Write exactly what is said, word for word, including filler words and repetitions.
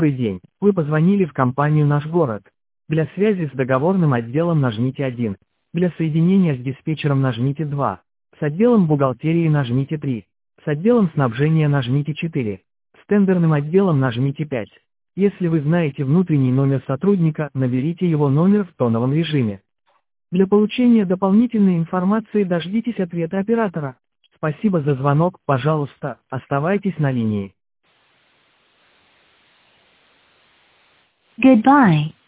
Добрый день. Вы позвонили в компанию «Наш город». Для связи с договорным отделом нажмите один. Для соединения с диспетчером нажмите два. С отделом бухгалтерии нажмите три. С отделом снабжения нажмите четыре. С тендерным отделом нажмите пять. Если вы знаете внутренний номер сотрудника, наберите его номер в тоновом режиме. Для получения дополнительной информации дождитесь ответа оператора. Спасибо за звонок, пожалуйста, оставайтесь на линии. Goodbye.